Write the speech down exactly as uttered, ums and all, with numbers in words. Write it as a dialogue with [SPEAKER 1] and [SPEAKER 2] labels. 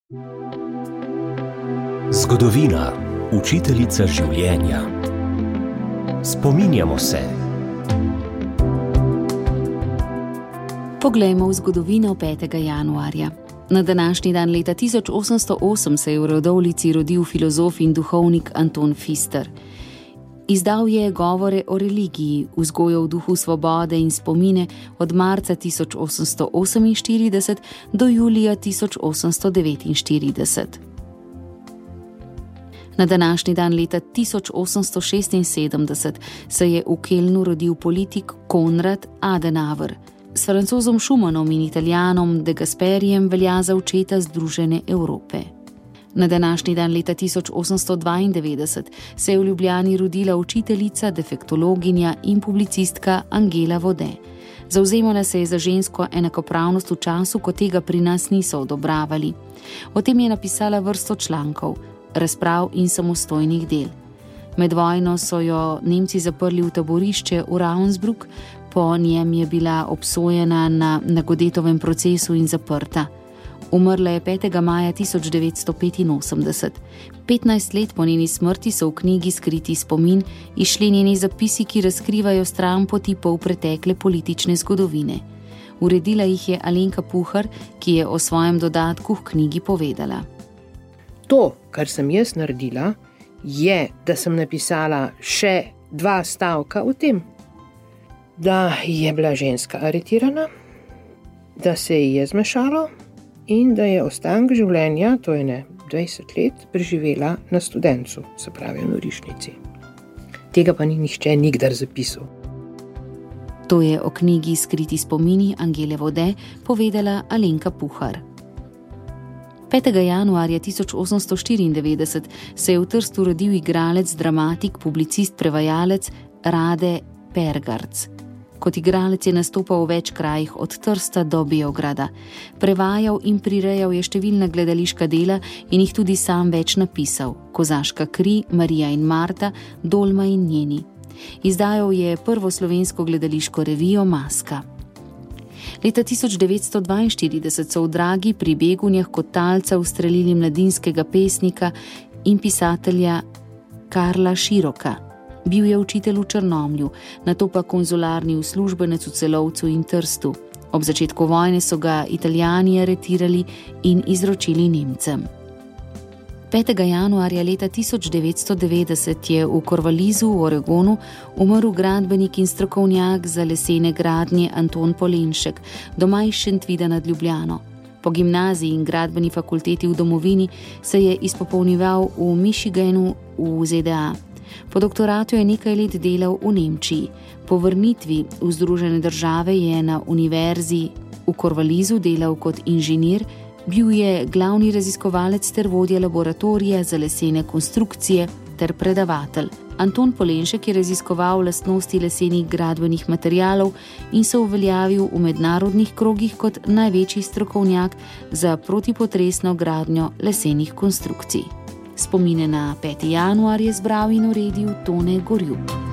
[SPEAKER 1] Zgodovina, učiteljica življenja. Spominjamo se.
[SPEAKER 2] Poglejmo v zgodovino petega januarja. Na današnji dan leta tisoč osemsto osem se je v Radovljici rodil filozof in duhovnik Anton Pfister. Izdal je govore o religiji, vzgojo v duhu svobode in spomine od marca tisoč osemsto oseminštirideset do julija tisoč osemsto devetinštirideset. Na današnji dan leta tisoč osemsto šestinsedemdeset se je v Kelnu rodil politik Konrad Adenauer. S Francozom Schumannom in Italijanom De Gasperijem velja za očeta Združene Evrope. Na današnji dan leta tisoč osemsto dvaindevetdeset se je v Ljubljani rodila učiteljica, defektologinja in publicistka Angela Vode. Zavzemala se je za žensko enakopravnost v času, ko tega pri nas niso odobravali. O tem je napisala vrsto člankov, razprav in samostojnih del. Med vojno so jo Nemci zaprli v taborišče v Ravensbrück, po njem je bila obsojena na Nagodetovem procesu in zaprta. Umrla je petega maja tisoč devetsto petinosemdeset. petnajst let po njeni smrti so v knjigi Skriti spomin izšli njeni zapisi, ki razkrivajo stranpoti pol pretekle politične zgodovine. Uredila jih je Alenka Puhar, ki je o svojem dodatku v knjigi povedala.
[SPEAKER 3] To, kar sem jaz naredila, je, da sem napisala še dva stavka o tem, da je bila ženska aretirana, da se ji je zmešalo in da je ostanek življenja, to je ne dvajset let, preživela na Studencu, se pravi v norišnici. Tega pa ni nihče nikdar zapisal.
[SPEAKER 2] To je o knjigi Skriti spomini Angele Vode povedala Alenka Puhar. petega januarja tisoč osemsto štiriindevetdeset se je v Trstu rodil igralec, dramatik, publicist, prevajalec Rade Pergarc. Kot igralec je nastopal v več krajih od Trsta do Beograda. Prevajal in prirejal je številna gledališka dela in jih tudi sam več napisal. Kozaška kri, Marija in Marta, Dolma in njeni. Izdajal je prvo slovensko gledališko revijo Maska. Leta tisoč devetsto dvainštirideset so v Dragi pri Begunjah kot talca ustrelili mladinskega pesnika in pisatelja Karla Široka. Bil je učitelj v Črnomlju, nato pa konzularni uslužbenec v Celovcu in Trstu. Ob začetku vojne so ga Italijani aretirali in izročili Nemcem. petega januarja leta tisoč devetsto devetdeset je v Corvalisu v Oregonu umrl gradbenik in strokovnjak za lesene gradnje Anton Polenšek, doma iz Šentvida nad Ljubljano. Po gimnaziji in gradbeni fakulteti v domovini se je izpopolnjeval v Michiganu v Z D A. Po doktoratu je nekaj let delal v Nemčiji. Po vrnitvi v Združene države je na univerzi v Corvalisu delal kot inženir, bil je glavni raziskovalec ter vodja laboratorija za lesene konstrukcije ter predavatelj. Anton Polenšek je raziskoval lastnosti lesenih gradbenih materialov in se uveljavil v mednarodnih krogih kot največji strokovnjak za protipotresno gradnjo lesenih konstrukcij. Spomine na peti januar je zbral in uredil Tone Gorjup.